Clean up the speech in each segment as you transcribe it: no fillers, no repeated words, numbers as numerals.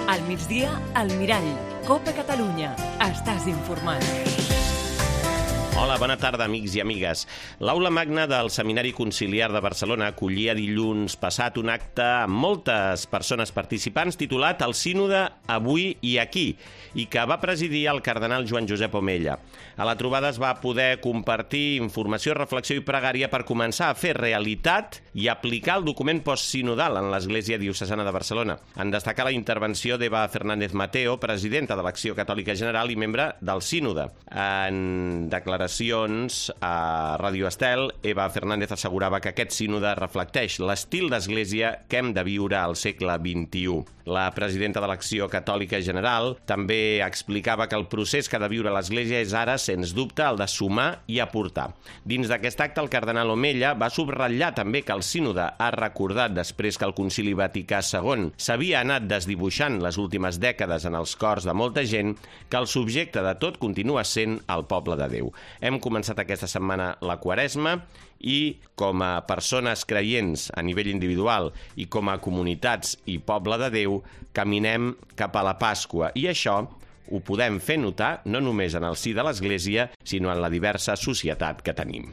Al migdia, al Mirall. Copa Catalunya. Estàs informat. Hola, bona tarda, amics i amigues. L'Aula Magna del Seminari Conciliar de Barcelona acollia dilluns passat un acte amb moltes persones participants titulat El Sínode avui i aquí, i que va presidir el cardenal Joan Josep Omella. A la trobada es va poder compartir informació, reflexió i pregària per començar a fer realitat i aplicar el document postsinodal en l'Església Diocesana de Barcelona. En destacar la intervenció d'Eva Fernández Mateo, presidenta de l'Acció Catòlica General i membre del Sínode. En declaracions a Ràdio Estel, Eva Fernández assegurava que aquest sínode reflecteix l'estil d'església que hem de viure al segle XXI. La presidenta de l'Acció Catòlica General també explicava que el procés que ha de viure l'Església és ara, sens dubte, el de sumar i aportar. Dins d'aquest acte, el cardenal Omella va subratllar també que el sínode ha recordat, després que el Concili Vaticà II s'havia anat desdibuixant les últimes dècades en els cors de molta gent, que el subjecte de tot continua sent el poble de Déu. Hem començat aquesta setmana la Quaresma i, com a persones creients a nivell individual i com a comunitats i poble de Déu, caminem cap a la Pasqua. I això ho podem fer notar no només en el si de l'Església, sinó en la diversa societat que tenim.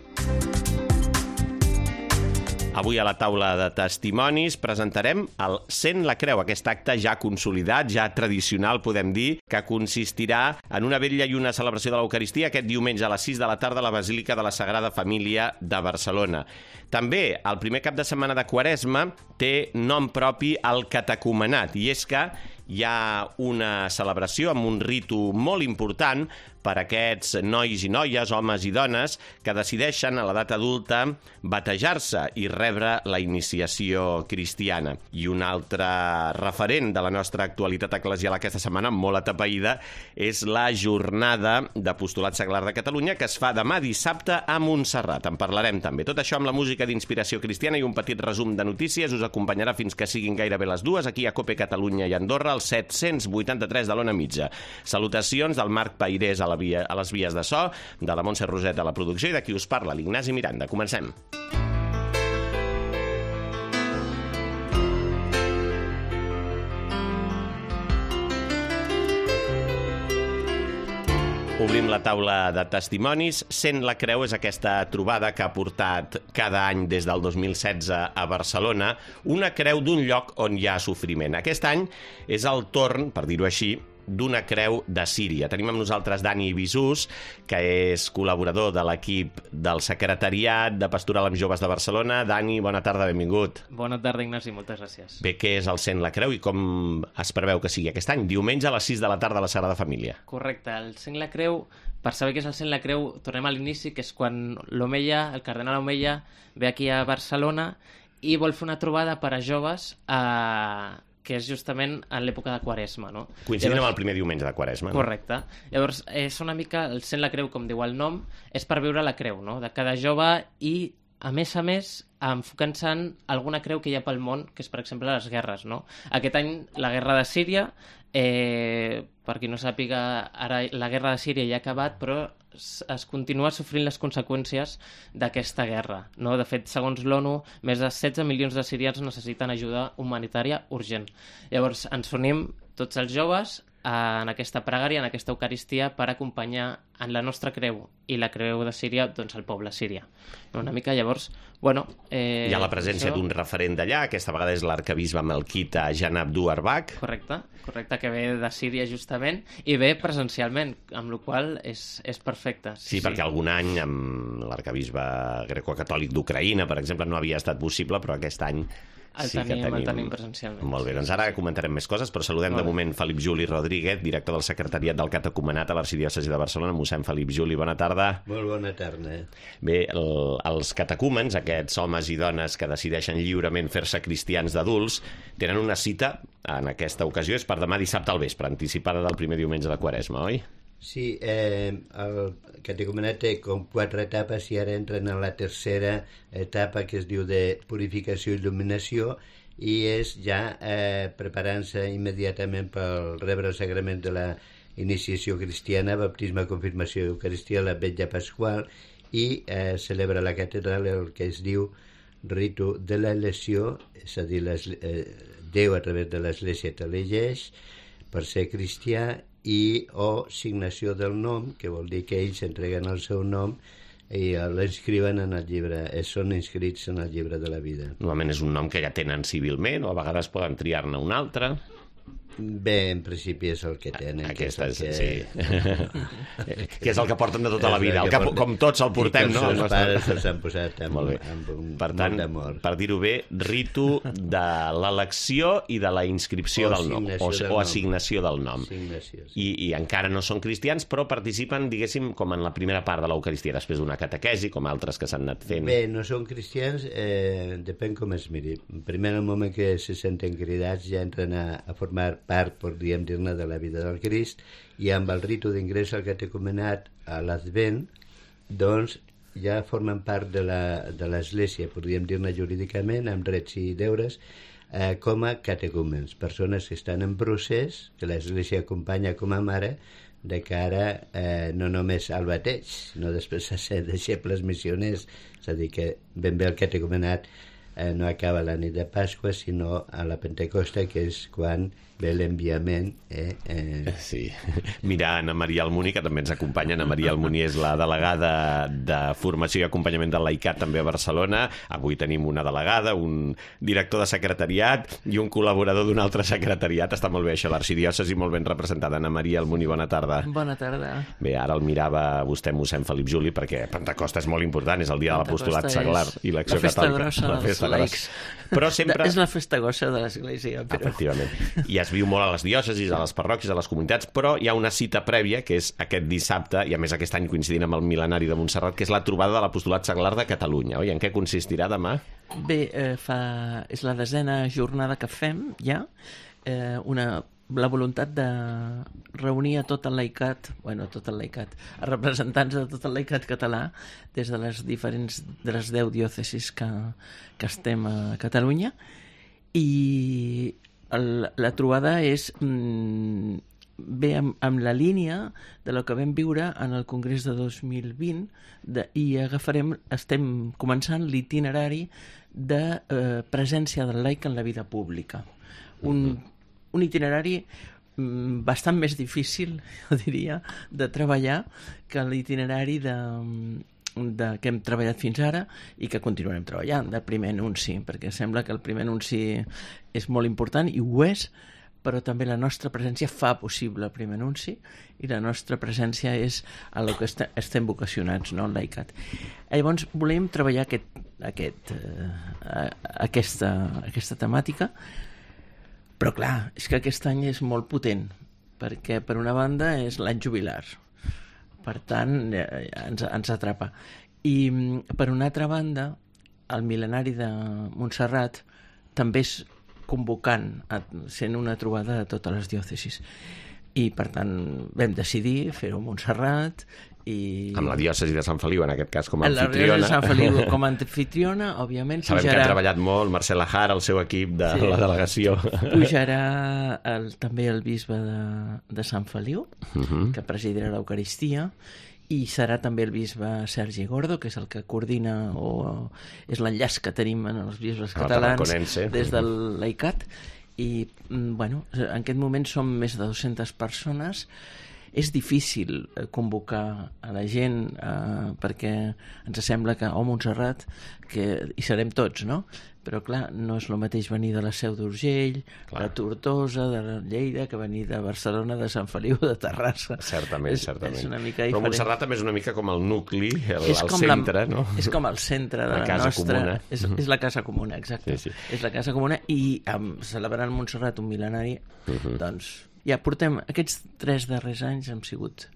Avui a la taula de testimonis presentarem el Sent la Creu, aquest acte ja consolidat, ja tradicional, podem dir, que consistirà en una vetlla i una celebració de l'Eucaristia aquest diumenge a les 6 de la tarda a la Basílica de la Sagrada Família de Barcelona. També, el primer cap de setmana de Quaresma té nom propi el catecumenat, i és que hi ha una celebració amb un ritu molt important per a aquests nois i noies, homes i dones, que decideixen a l'edat adulta batejar-se i rebre la iniciació cristiana. I un altre referent de la nostra actualitat eclesial aquesta setmana, molt atapeïda, és la Jornada d'Apostolat Seglar de Catalunya, que es fa demà dissabte a Montserrat. En parlarem també. Tot això amb la música d'inspiració cristiana i un petit resum de notícies us acompanyarà fins que siguin gairebé les 2, aquí a Copa Catalunya i Andorra, al 783 de l'Ona Mitja. Salutacions del Marc Pairés a les vies de so, de la Montse Roset a la producció i de qui us parla, l'Ignasi Miranda. Comencem. Obrim la taula de testimonis. Sent la Creu és aquesta trobada que ha portat cada any des del 2016 a Barcelona una creu d'un lloc on hi ha sofriment. Aquest any és el torn, per dir-ho així, d'una creu de Síria. Tenim amb nosaltres Dani Bisús, que és col·laborador de l'equip del Secretariat de Pastoral amb Joves de Barcelona. Dani, bona tarda, benvingut. Bona tarda, Ignasi, moltes gràcies. Bé, què és el Sent la Creu i com es preveu que sigui aquest any? Diumenge a les 6 de la tarda a la Sagrada Família. Correcte, el Sent la Creu, per saber què és el Sent la Creu, tornem a l'inici, que és quan l'Omella, el cardenal Omella, ve aquí a Barcelona i vol fer una trobada per a joves que és justament en l'època de Quaresma, no? Coincidint amb el primer diumenge de Quaresma, no? Correcte. Llavors, és una mica, el Sent la Creu, com diu el nom, és per viure la creu, no?, de cada jove i, a més, enfocant-se en alguna creu que hi ha pel món, que és, per exemple, les guerres, no? Aquest any, la guerra de Síria, per qui no sàpiga, ara la guerra de Síria ja ha acabat, però es continua sofrint les conseqüències d'aquesta guerra, no? De fet, segons l'ONU, més de 16 milions de sirians necessiten ajuda humanitària urgent. Llavors, ens unim tots els joves en aquesta pregària, en aquesta Eucaristia, per acompanyar en la nostra creu i la creu de Síria, doncs, el poble síria. Una mica, llavors, bueno... Hi ha la presència d'un referent d'allà, aquesta vegada és l'arquebisbe Melkita Janabdu Arbak. Correcte, que ve de Síria justament, i ve presencialment, amb la qual és perfecte. Sí, perquè algun any amb l'arquebisbe greco-catòlic d'Ucraïna, per exemple, no havia estat possible, però aquest any el tenim presencialment. Molt bé, doncs ara comentarem més coses, però saludem de moment Felip Juli Rodríguez, director del Secretariat del Catecumenat a l'Arxidiòcesi de Barcelona. Mossèn Felip Juli, bona tarda. Molt bona tarda. Bé, els catecúmens, aquests homes i dones que decideixen lliurement fer-se cristians d'adults, tenen una cita, en aquesta ocasió, és per demà dissabte al vespre, anticipada del primer diumenge de Quaresma, oi? Sí, el catecumenat té com 4 etapes i ara entren en la tercera etapa, que es diu de purificació i il·luminació, i és ja preparant-se immediatament per rebre el sagrament de la iniciació cristiana, baptisme, confirmació i Eucaristia, la vetlla pasqual, i celebra a la catedral el que es diu ritu de l'elecció, és a dir, Déu a través de l'Església t'elegeix, per ser cristià, i o signació del nom, que vol dir que ells entreguen el seu nom i l'inscriuen en el llibre, són inscrits en el llibre de la vida. Normalment és un nom que ja tenen civilment, o a vegades poden triar-ne un altre. Bé, en principi és el que tenen. Aquesta és, sí. Que és el que porten de tota la vida, com tots el portem, no? Els pares se'ls han posat amb per tant, molt d'amor. per dir-ho bé, ritu de l'elecció i de la inscripció del nom, o assignació del nom. I encara no són cristians, però participen, diguéssim, com en la primera part de l'Eucaristia, després d'una catequesi, com altres que s'han anat fent. Bé, no són cristians, depèn com es miri. Primer, en el moment que se senten cridats, ja entren a formar part, podríem dir-ne, de la vida del Crist, i amb el ritu d'ingrés al catecumenat a l'Advent, doncs ja formen part de l'Església, podríem dir-ne jurídicament, amb drets i deures, com a catecúmens, persones que estan en procés, que l'Església acompanya com a mare, de cara no només al bateig, sinó després a ser deixebles missioners, és a dir, que ben bé el catecumenat no acaba la nit de Pasqua, sinó a la Pentecosta, que és quan ve l'enviament. Sí. Mira, Anna Maria Almuni, que també ens acompanya. Anna Maria Almuni és la delegada de formació i acompanyament del laicat també a Barcelona. Avui tenim una delegada, un director de secretariat i un col·laborador d'un altre secretariat. Està molt bé això, l'arxidiòcesi molt ben representada. Anna Maria Almuni, bona tarda. Bona tarda. Bé, ara el mirava vostè, mossèn Felip Juli, perquè Pentecosta és molt important, és el dia de l'apostolat seglar i l'acció catòlica. La festa grossa dels laics. Però sempre... És la festa grossa de l'Església, però... Efectivament. I es viu molt a les diòcesis, a les parròquies, a les comunitats, però hi ha una cita prèvia, que és aquest dissabte, i a més aquest any coincidint amb el mil·lenari de Montserrat, que és la trobada de l'apostolat seglar de Catalunya. Oi? En què consistirà demà? Bé, és la 10a jornada que fem, ja. La voluntat de reunir a tot el laicat, a representants de tot el laicat català, des de les diferents, de les 10 diòcesis que estem a Catalunya, i la trobada és ve amb la línia de lo que vam viure en el Congrés de 2020 i estem començant l'itinerari de presència del laic en la vida pública. Un itinerari bastant més difícil, jo diria, de treballar que l'itinerari que hem treballat fins ara i que continuarem treballant, del primer anunci, perquè sembla que el primer anunci és molt important, i ho és, però també la nostra presència fa possible el primer anunci, i la nostra presència és a lo que estem vocacionats, no? El laicat. Llavors volem treballar aquesta temàtica, però clar, és que aquest any és molt potent, perquè per una banda és l'any jubilar, per tant ens atrapa, i per una altra banda el mil·lenari de Montserrat també és convocant, sent una trobada de totes les diòcesis, i per tant vam decidir fer-ho a Montserrat, i... Amb la diòcesi de Sant Feliu, en aquest cas, com a anfitriona. La diòcesi de Sant Feliu com a anfitriona, òbviament. Sabem que ha treballat molt Mercè Lajar, el seu equip de la delegació. Pujarà també el bisbe de Sant Feliu, que presidirà l'Eucaristia, i serà també el bisbe Sergi Gordo, que és el que coordina, o és l'enllaç que tenim en els bisbes catalans des del laicat, i bueno, en aquest moment som més de 200 persones. És difícil convocar a la gent perquè ens sembla que, Montserrat, que hi serem tots, no? Però clar, no és el mateix venir de la Seu d'Urgell, de Tortosa, de Lleida, que venir de Barcelona, de Sant Feliu, de Terrassa. Certament. És una mica diferent. Però Montserrat també és una mica com el nucli, el centre, no? És com el centre de la nostra... És la casa comuna, exacte. Sí. És la casa comuna, i celebrant Montserrat un mil·lenari, doncs ja portem... Aquests 3 darrers anys han sigut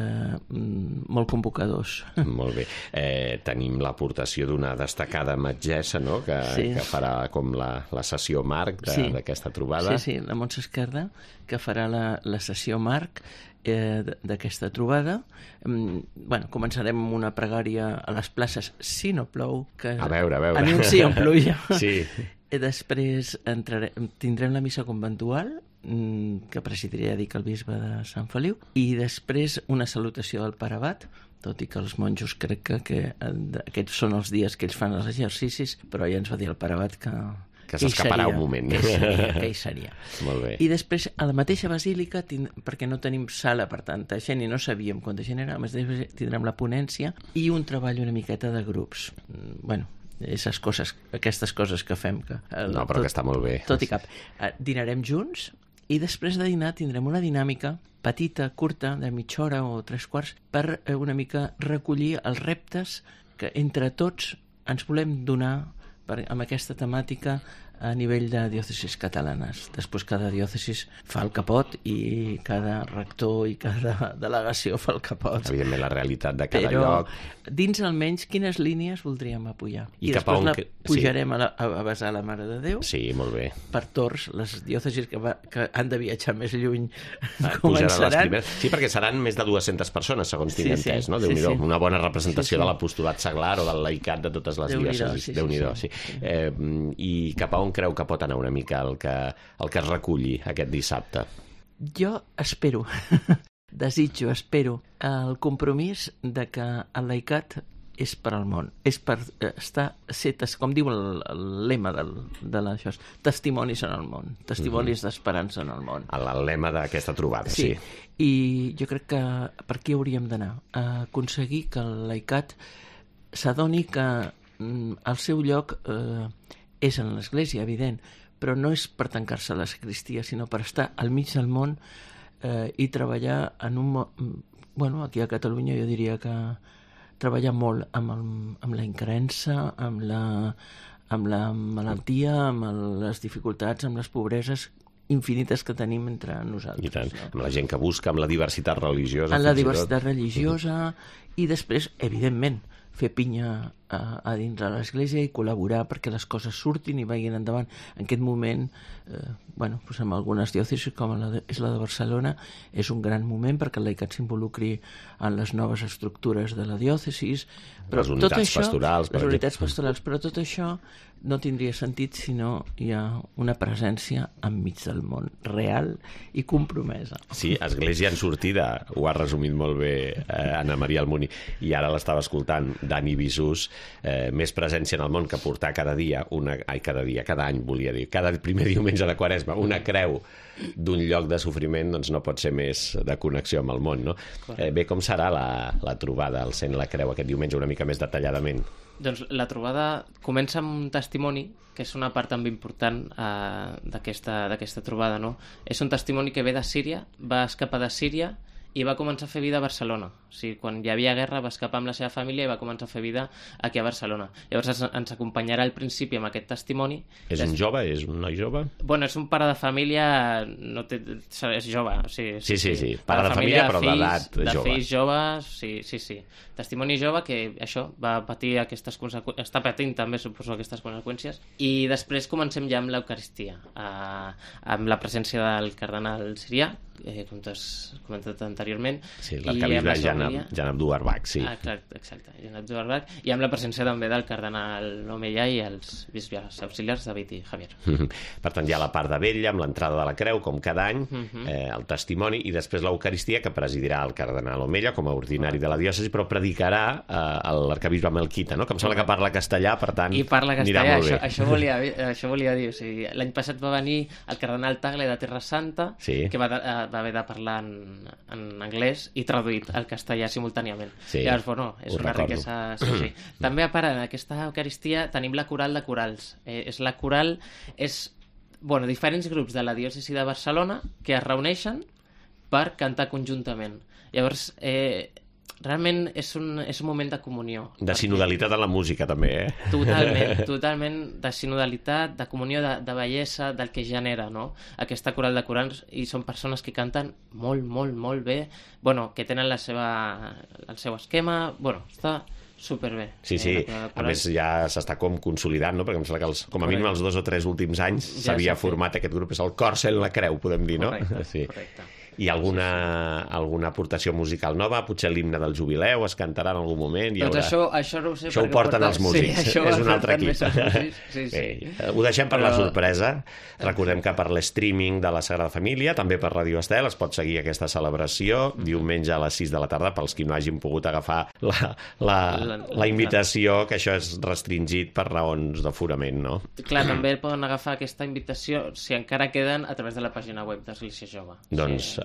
molt convocadors. Molt bé. Tenim l'aportació d'una destacada metgessa, no?, que farà com la sessió marc d'aquesta trobada. Sí, la Montse Esquerda, que farà la sessió marc d'aquesta trobada. Bueno, començarem amb una pregària a les places, si no plou, que a veure. Anuncia en pluja. Sí. I després tindrem la missa conventual, que presidiria, dic, el bisbe de Sant Feliu, i després una salutació del pare abat, tot i que els monjos crec que aquests són els dies que ells fan els exercicis, però ja ens va dir el pare abat que Que s'escaparà un moment. Què hi seria. Molt bé. I després, a la mateixa basílica, perquè no tenim sala per tanta gent i no sabíem quanta gent era, a més tindrem la ponència i un treball una miqueta de grups. Bueno, aquestes coses que fem. No, però que està molt bé. Tot i cap. Dinarem junts i després de dinar tindrem una dinàmica petita, curta, de mitja hora o 3/4, per una mica recollir els reptes que entre tots ens volem donar amb aquesta temàtica a nivell de diòcesis catalanes. Després cada diòcesis fa el que pot i cada rector i cada delegació fa el que pot. Evidentment, la realitat de cada Però, lloc. dins almenys, quines línies voldríem apujar? I cap després a on la pujarem a besar la Mare de Déu. Sí, molt bé. Per torns, les diòcesis que han de viatjar més lluny Pujaran les començaran. primeres. Sí, perquè seran més de 200 persones, segons tinc entès, no? sí, Déu-n'hi-do, sí. una bona representació Sí, sí. de l'apostolat seglar o del laicat de totes les diòcesis. Déu-n'hi-do, sí. I cap a on creu que pot anar una mica el que es reculli aquest dissabte? Jo espero, espero el compromís de que el laicat és per al món, és per ser, com diu el lema de això, testimonis en el món, testimonis d'esperança en el món. El lema d'aquesta trobada, sí. I jo crec que per aquí hauríem d'anar, a aconseguir que el laicat s'adoni que el seu lloc és en l'Església, evident, però no és per tancar-se a la sacristia, sinó per estar al mig del món i treballar en un... Bueno, aquí a Catalunya jo diria que treballar molt amb la incrença, amb la malaltia, amb les dificultats, amb les pobreses infinites que tenim entre nosaltres. I tant, no? amb la gent que busca, amb la diversitat religiosa. En la diversitat religiosa i després, evidentment, fer pinya a dins de l'Església i col·laborar perquè les coses surtin i vagin endavant. En aquest moment, doncs amb algunes diòcesis, com és la de Barcelona, és un gran moment perquè el laicat s'involucri en les noves estructures de la diòcesis. Però les unitats pastorals. Les unitats pastorals, però tot això no tindria sentit si no hi ha una presència enmig del món, real i compromesa. Sí, Església en sortida, ho ha resumit molt bé Anna Maria Almuni, i ara l'estava escoltant Dani Bisús, més presència en el món que portar cada any, volia dir, cada primer diumenge de Quaresma, una creu d'un lloc de sofriment, doncs no pot ser més de connexió amb el món, no? Bé, com serà la trobada, el Sent la Creu, aquest diumenge, una mica més detalladament? Doncs la trobada comença amb un testimoni, que és una part també important d'aquesta trobada, no? És un testimoni que ve de Síria, va escapar de Síria i va començar a fer vida a Barcelona. O sigui, quan hi havia guerra va escapar amb la seva família i va començar a fer vida aquí a Barcelona. Llavors ens acompanyarà al principi amb aquest testimoni. És un jove? És un noi jove? Bueno, és un pare de família, és jove. O sigui, sí. Pare de família, però d'edat jove. De fills joves, sí. Testimoni jove que això va patir aquestes conseqüències, està patint també, suposo, aquestes conseqüències. I després comencem ja amb l'Eucaristia, amb la presència del cardenal Sirià, com tu has comentat anteriorment. Sí, l'arcabisbe Jan Abdou Arbach, sí. Exacte, Jan Abdou Arbach, i amb la presència també del cardenal Omeya i els bisbes auxiliars David i Javier. Per tant, hi ha la part de vetlla, amb l'entrada de la creu, com cada any, el testimoni, i després l'Eucaristia, que presidirà el cardenal Omeya com a ordinari de la diòcesi, però predicarà l'arcabisbe Melquita, no? Que em sembla que parla castellà, per tant, i parla castellà, anirà molt bé. Això volia dir. O sigui, l'any passat va venir el cardenal Tagle de Terra Santa, que va haver de parlar en anglès i traduït al castellà simultàniament. Llavors, bueno, és una riquesa. Sí. També a part d'aquesta Eucaristia tenim la coral de corals. La coral és diferents grups de la diòcesi de Barcelona que es reuneixen per cantar conjuntament. Llavors, realment és un moment de comunió. De sinodalitat en la música, també, Totalment de sinodalitat, de comunió, de bellesa, del que genera, no? Aquesta coral de corals, i són persones que canten molt, molt, molt bé, que tenen el seu esquema, està superbé. Sí, a més ja s'està com consolidant, no? Perquè em sembla que com a mínim els 2 o 3 últims anys s'havia format aquest grup, és el Cor Sent la Creu, podem dir, no? Correcte. Hi ha alguna aportació musical nova? Potser l'himne del jubileu es cantarà en algun moment? Doncs això no ho sé. Això ho porten els músics, és un altre equip. Bé, ho deixem per la sorpresa. Recordem que per l'streaming de la Sagrada Família, també per Radio Estel, es pot seguir aquesta celebració diumenge a les 6 de la tarda pels qui no hagin pogut agafar la invitació, que això és restringit per raons d'aforament, no? Clar, també poden agafar aquesta invitació, si encara queden, a través de la pàgina web d'Església Jove. Doncs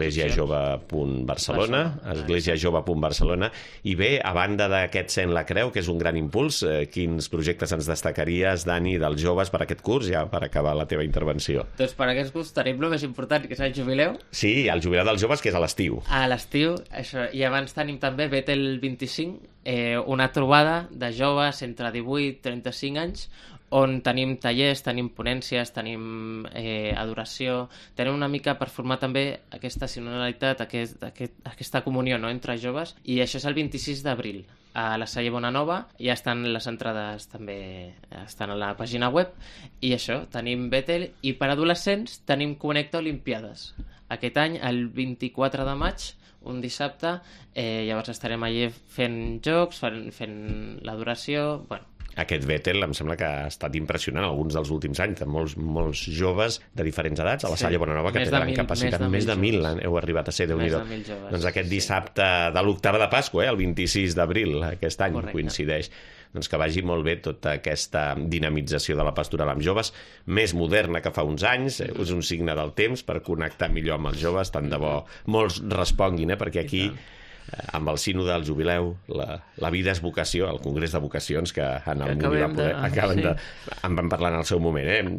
esglésiajove.barcelona, esglésiajove.barcelona. I bé, a banda d'aquest Sent la Creu, que és un gran impuls, quins projectes ens destacaries, Dani, dels joves per aquest curs, ja per acabar la teva intervenció? Doncs per aquest curs tenim el més important, que és el jubileu. Sí, el jubileu dels joves, que és a l'estiu. A l'estiu, això. I abans tenim també Betel 25, una trobada de joves entre 18 i 35 anys, on tenim tallers, tenim ponències, tenim adoració, tenim una mica per formar també aquesta sinodalitat, aquesta comunió, no?, entre joves, i això és el 26 d'abril a la Salle Bonanova. Ja estan les entrades, també estan a la pàgina web, i això, tenim Betel, i per adolescents tenim Connecta Olimpiades. Aquest any, el 24 de maig, un dissabte, llavors estarem allà fent jocs, fent l'adoració, bueno. Aquest Betel em sembla que ha estat impressionant alguns dels últims anys, de molts joves de diferents edats, a la Salle Bonanova, que tenen capacitat, més de 1.000 heu arribat a ser, Déu-n'hi-do. Doncs aquest dissabte de l'octava de Pasqua, el 26 d'abril, aquest any, coincideix. Doncs que vagi molt bé tota aquesta dinamització de la pastoral amb joves, més moderna que fa uns anys, és un signe del temps per connectar millor amb els joves, tant de bo molts responguin, perquè aquí, amb el sínode del jubileu, la vida és vocació, el congrés de vocacions que en el Muni va poder... En vam parlar en el seu moment,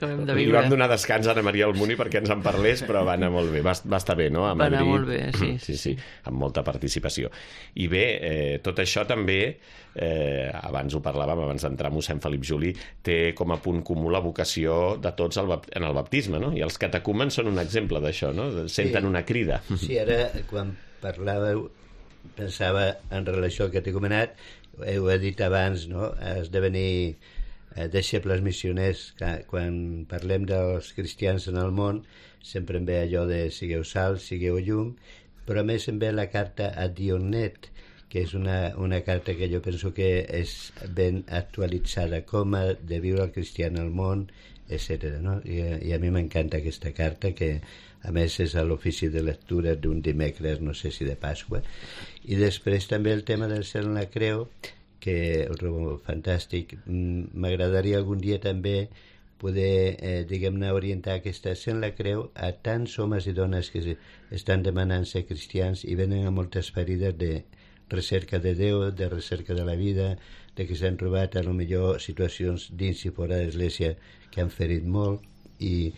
Li vam donar descans a Ana Maria Almuni perquè ens en parlés, però va anar molt bé, va estar bé, no? Va anar molt bé, sí. Sí, amb molta participació. I bé, tot això també, abans ho parlàvem, abans d'entrar a mossèn Felip Juli, té com a punt comú la vocació de tots en el baptisme, no? I els catecúmens són un exemple d'això, no? Senten una crida. Sí, ara, quan parlàveu, pensava en relació al catecumenat, ho he dit abans, no? Esdevenir deixebles missioners. Quan parlem dels cristians en el món, sempre em ve allò de sigueu sal, sigueu llum, però a més em ve la carta a Dionet, que és una carta que jo penso que és ben actualitzada, com ha de viure el cristià en el món, etc. No? I a mi m'encanta aquesta carta, que a més és a l'ofici de lectura d'un dimecres, no sé si de Pasqua. I després també el tema del Sent la Creu, que el trobo fantàstic. M'agradaria algun dia també poder, diguem-ne, orientar aquesta Sent la Creu a tants homes i dones que estan demanant ser cristians i venen a moltes ferides de recerca de Déu, de recerca de la vida, de que s'han trobat a lo millor situacions dins i fora de l'Església que han ferit molt, i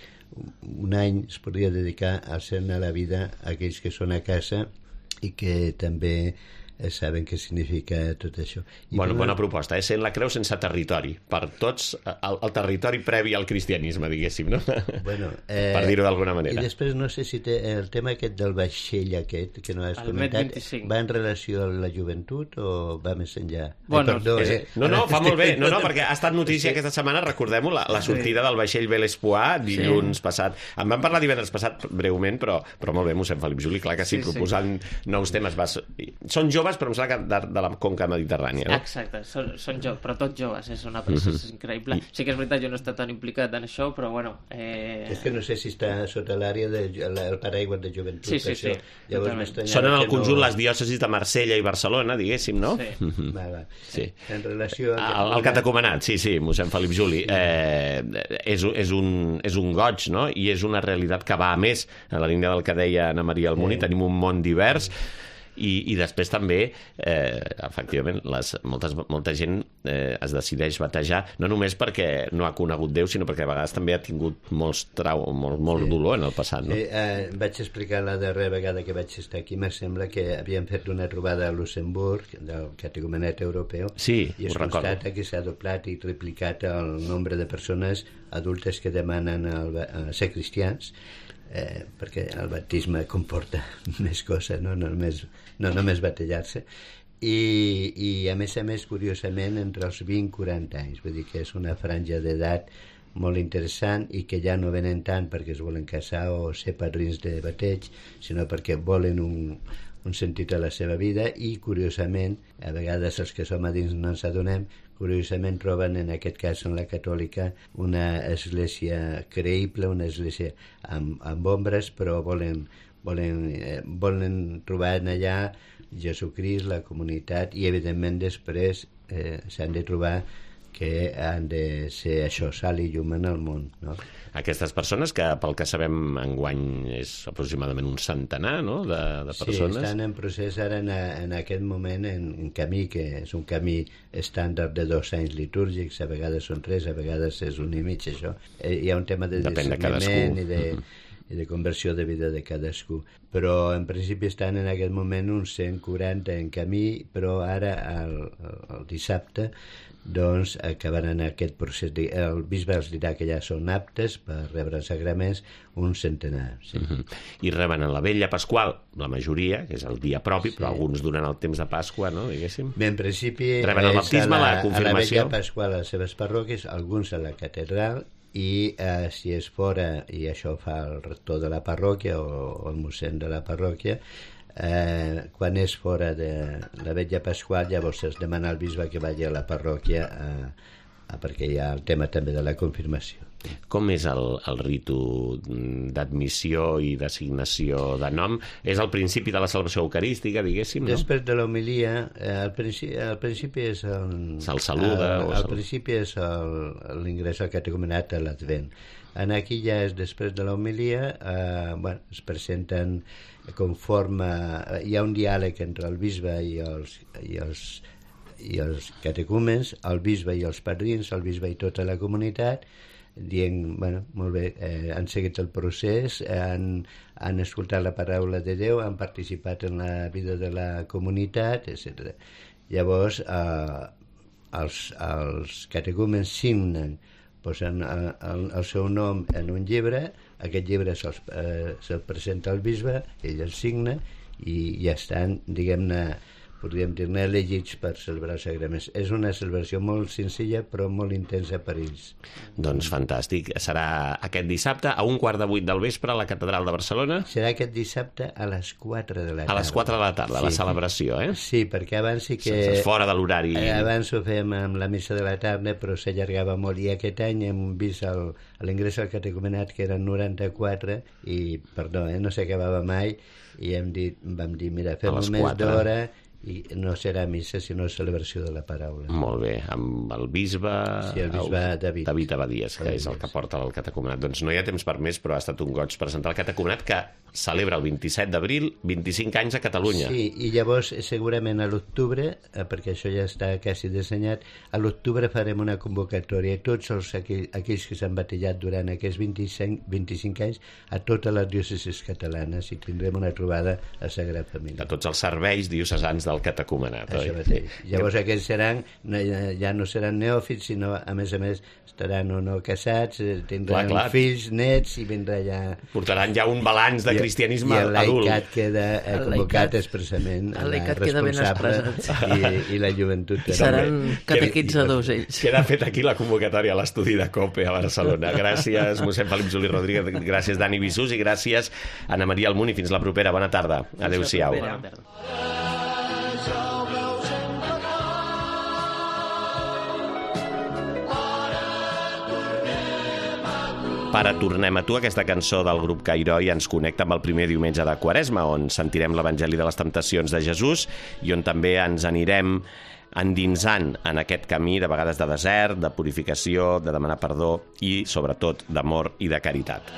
un any es podria dedicar al Sent a la vida a aquells que són a casa i que també saben què significa tot això. Bona proposta, Sent la Creu sense territori, per tots, el territori previ al cristianisme, diguéssim, no? Per dir-ho d'alguna manera. I després no sé si el tema aquest del vaixell aquest, que no has comentat, va en relació a la joventut o va més enllà? No, fa molt bé, perquè ha estat notícia aquesta setmana, recordem-ho, la sortida del vaixell Bel Espoir dilluns passat. En vam parlar divendres passat breument, però molt bé, mossèn Felip Juli, clar que sí, proposant nous temes. Són joves, però em sembla que de la conca mediterrània, no? Exacte, són joves, però tots joves, és una procés increïble. Sí que és veritat, jo no he estat tan implicat en això, però bueno... És que no sé si està sota l'àrea del paraigües de joventut. Sí. Són en el conjunt les diòcesis de Marsella i Barcelona, diguéssim, no? Sí. En relació... El catecumenat, sí, mossèn Felip Juli. És un goig, no? I és una realitat que va a més, en la línia del que deia Ana Maria Almuni, tenim un món divers. I després també, efectivament, molta gent es decideix batejar, no només perquè no ha conegut Déu, sinó perquè a vegades també ha tingut molt dolor en el passat. No? Vaig explicar la darrera vegada que vaig estar aquí, me sembla que havíem fet una trobada a Luxemburg, del catecumenat europeu, i es constata que s'ha doblat i triplicat el nombre de persones adultes que demanen ser cristians, perquè el baptisme comporta més coses, no només batejar-se, i a més, curiosament, entre els 20 i 40 anys, vull dir que és una franja d'edat molt interessant i que ja no venen tant perquè es volen casar o ser padrins de bateig, sinó perquè volen un sentit a la seva vida i, curiosament, a vegades els que som a dins no ens adonem, curiosament troben en aquest cas en la catòlica una església creïble, una església amb ombres, però volen trobar en allà Jesucrist, la comunitat, i evidentment després s'han de trobar que han de ser això, sal i llum en el món, no? Aquestes persones, que pel que sabem enguany és aproximadament un centenar, no?, de persones. Sí, estan en procés ara en aquest moment en camí, que és un camí estàndard de 2 anys litúrgics, a vegades són 3, a vegades és 1 i mig, això. Hi ha un tema de discerniment i de conversió de vida de cadascú. Però en principi estan en aquest moment uns 140 en camí, però ara el dissabte doncs acabaran aquest procés. El bisbe els dirà que ja són aptes per rebre els sagraments, un centenar. Sí. I reben en la Vetlla Pasqual, la majoria, que és el dia propi, però alguns durant el temps de Pasqua, no, diguéssim? Bé, en principi reben el baptisme, la confirmació. A la Vetlla Pasqual a les seves parròquies, alguns a la catedral, i si és fora, i això fa el rector de la parròquia o el mossèn de la parròquia, quan és fora de la Vetlla Pasqual llavors es demana al bisbe que vagi a la parròquia perquè hi ha el tema també de la confirmació. Com és el ritu d'admissió i d'assignació de nom? És el principi de la celebració eucarística, diguéssim, no? Després de l'homilia, al principi és se'l saluda. Al principi és l'ingrés al catecumenat a l'Advent. Aquí ja és després de l'homilia, es presenten conforme... Hi ha un diàleg entre el bisbe i els catecúmens, el bisbe i els padrins, el bisbe i tota la comunitat, dient, molt bé, han seguit el procés, han escoltat la paraula de Déu, han participat en la vida de la comunitat, etc. Llavors, els catecúmens signen, posen el seu nom en un llibre, aquest llibre se'l presenta al bisbe, ell el signa i ja estan, diguem-ne, podríem dir-ne, elegits per celebrar els sagraments. És una celebració molt senzilla però molt intensa per ells. Doncs fantàstic. Serà aquest dissabte a 7:15 del vespre a la Catedral de Barcelona? Serà aquest dissabte a les 4 de la tarda. A les 4 de la tarda, la celebració, eh? Sí, perquè abans sí que... És fora de l'horari. Abans ho fèiem amb la missa de la tarda, però s'allargava molt, i aquest any hem vist l'ingrés al catecumenat, que eren 94, i, perdó, no s'acabava mai, i vam dir, mira, fem un mes d'hora, i no serà missa sinó celebració de la paraula. Molt bé, amb el bisbe, sí, el bisbe David Abadies, que és el que porta el catecumenat. Doncs no hi ha temps per més, però ha estat un goig presentar el catecumenat, que celebra el 27 d'abril 25 anys a Catalunya. Sí, i llavors segurament a l'octubre, perquè això ja està quasi dissenyat, a l'octubre farem una convocatòria a tots aquells que s'han batejat durant aquests 25 anys a totes les diòcesis catalanes, i tindrem una trobada a Sagrada Família. De tots els serveis diocesans del catecumenat. Això mateix. Llavors aquests ja no seran neòfits, sinó a més estaran o no casats, tindran fills, nets, i vindrà ja... Portaran ja un balanç de cristianisme adult. I el laicat queda convocat expressament, el laicat queda ben expressat. I la joventut. Seran catequitzadors ells. Queda fet aquí la convocatòria a l'estudi de COPE a Barcelona. Gràcies, mossèn Felip Juli Rodríguez, gràcies Dani Bisús, i gràcies Anna Maria Almuny. Fins la propera. Bona tarda. Adéu-siau. Para Tornem a tu, aquesta cançó del grup Cairoi ens connecta amb el primer diumenge de Quaresma, on sentirem l'Evangeli de les Temptacions de Jesús i on també ens anirem endinsant en aquest camí, de vegades de desert, de purificació, de demanar perdó i, sobretot, d'amor i de caritat.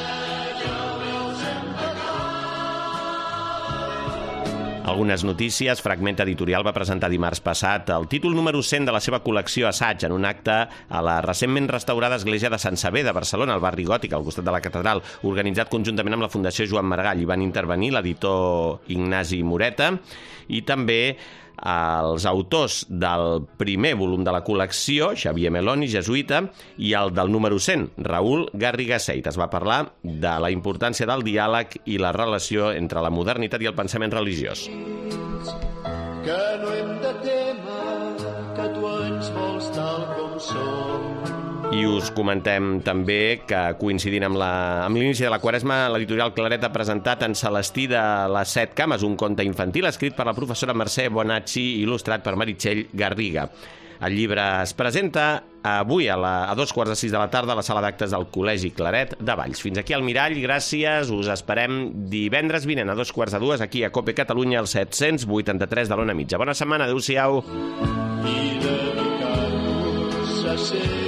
Algunes notícies. Fragment Editorial va presentar dimarts passat el títol número 100 de la seva col·lecció Assaig en un acte a la recentment restaurada església de Sant Sever de Barcelona, al barri Gòtic, al costat de la catedral, organitzat conjuntament amb la Fundació Joan Maragall. Hi van intervenir l'editor Ignasi Moreta i també els autors del primer volum de la col·lecció, Xavier Meloni, jesuïta, i el del número 100, Raül Garrigaseit. Es va parlar de la importància del diàleg i la relació entre la modernitat i el pensament religiós. Que no hem de témer, que tu ens vols tal com som. I us comentem també que, coincidint amb l'inici de la Quaresma, l'editorial Claret ha presentat En Celestí de les 7 cames, un conte infantil escrit per la professora Mercè Bonacci i il·lustrat per Meritxell Garriga. El llibre es presenta avui a 2:45 de la tarda a la sala d'actes del Col·legi Claret de Valls. Fins aquí al Mirall, gràcies. Us esperem divendres vinent a 2:45 aquí a COPE Catalunya, al 783 de l'Ona Mitja. Bona setmana, adeu-siau. I dedicar-nos a ser